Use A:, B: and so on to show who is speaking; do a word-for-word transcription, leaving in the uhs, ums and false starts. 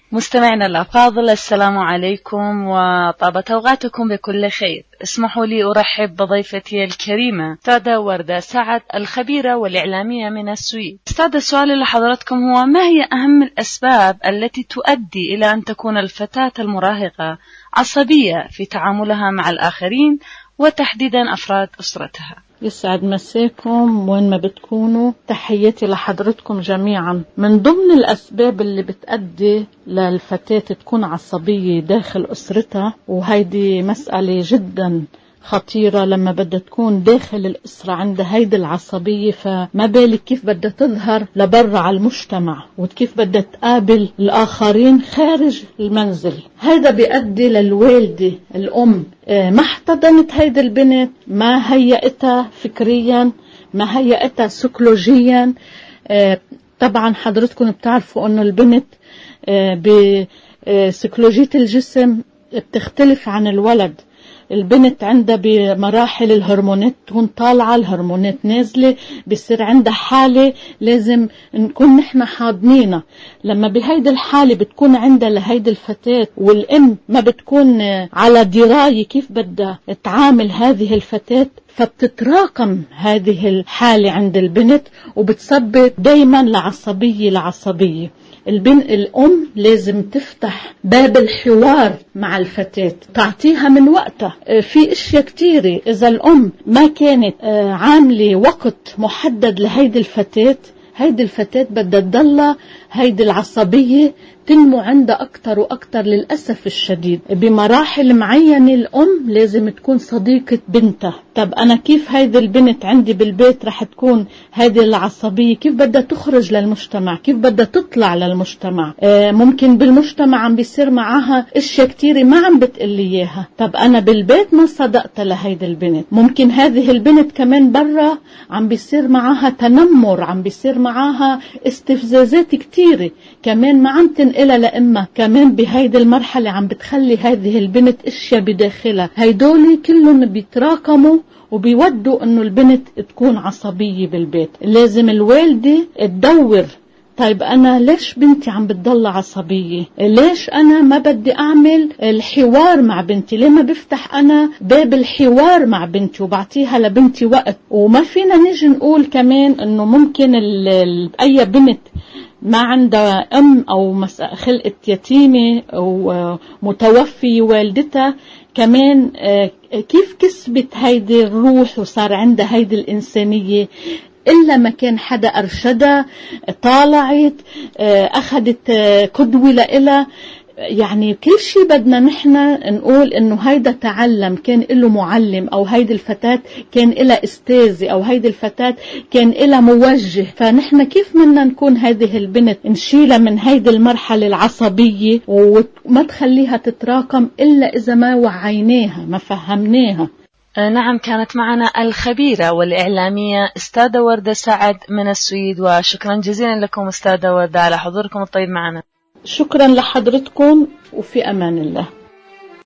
A: مستمعينا الأفاضل، السلام عليكم وطابت أوقاتكم بكل خير. اسمحوا لي أرحب بضيفتي الكريمة أستاذة وردة سعد، الخبيرة والإعلامية من السويد. أستاذة، سؤالي لحضراتكم هو: ما هي أهم الأسباب التي تؤدي إلى أن تكون الفتاة المراهقة عصبية في تعاملها مع الآخرين وتحديدا أفراد أسرتها؟
B: يسعد مساكم وين ما بتكونوا، تحياتي لحضرتكم جميعا. من ضمن الأسباب اللي بتأدي للفتاة تكون عصبية داخل أسرتها، وهيدي مسألة جدا خطيرة لما بدها تكون داخل الأسرة عندها هيدي العصبية، فما بالك كيف بدها تظهر لبرا على المجتمع وكيف بدها تقابل الآخرين خارج المنزل. هيدا بيؤدي للوالدة الأم ما احتضنت هيدي البنت، ما هيئتها فكريا، ما هيئتها سيكولوجيا. طبعا حضرتكم بتعرفوا أنه البنت بسيكولوجية الجسم بتختلف عن الولد. البنت عندها بمراحل الهرمونات تكون طالعة، الهرمونات نازلة، بيصير عندها حالة لازم نكون نحن حاضنينها. لما بهيدي الحالة بتكون عندها لهيدي الفتاة والأم ما بتكون على دراية كيف بدها تعامل هذه الفتاة، فبتتراكم هذه الحالة عند البنت وبتسبب دايما لعصبية لعصبية. البن الأم لازم تفتح باب الحوار مع الفتاة، تعطيها من وقتها. في اشياء كتيرة إذا الأم ما كانت عاملة وقت محدد لهيدي الفتاة، هيدي الفتاة بدها تضلها هيدي العصبية تنمو عندها أكتر وأكتر. للأسف الشديد بمراحل معينة الأم لازم تكون صديقة بنتها. طب أنا كيف هيدي البنت عندي بالبيت رح تكون هيدي العصبية؟ كيف بدها تخرج للمجتمع؟ كيف بدها تطلع للمجتمع؟ آه ممكن بالمجتمع عم بيصير معها اشياء كتيرة ما عم بتقلي اياها. طب أنا بالبيت ما صدقت لهيدي البنت. ممكن هذه البنت كمان برا عم بيصير معها تنمر، عم بيصير معها استفزازات كتيرة كمان ما عم تنقلها لأمها. كمان بهيدي المرحلة عم بتخلي هذه البنت اشياء بداخلها، هيدولي كلهم بيتراكموا وبيودوا انه البنت تكون عصبية بالبيت. لازم الوالدة تدور، طيب أنا ليش بنتي عم بتضل عصبية؟ ليش أنا ما بدي أعمل الحوار مع بنتي؟ ليه ما بفتح أنا باب الحوار مع بنتي وبعطيها لبنتي وقت؟ وما فينا نيجي نقول كمان أنه ممكن أي بنت ما عندها أم أو خلقت يتيمة أو متوفي والدتها كمان كيف كسبت هيدي الروح وصار عندها هيدي الإنسانية؟ إلا ما كان حدا أرشدها، طالعت، أخذت قدوة لإلها. يعني كل شيء بدنا نحن نقول إنه هيدا تعلم، كان له معلم، أو هيدي الفتاة كان لها أستاذة، أو هيدي الفتاة كان لها موجه. فنحن كيف بدنا نكون هذه البنت نشيلها من هيدي المرحلة العصبية وما تخليها تتراكم إلا إذا ما وعيناها ما فهمناها.
A: نعم، كانت معنا الخبيرة والإعلامية أستاذة وردة سعد من السويد، وشكرا جزيلا لكم أستاذة وردة على حضوركم الطيب معنا.
B: شكرا لحضرتكم وفي أمان الله.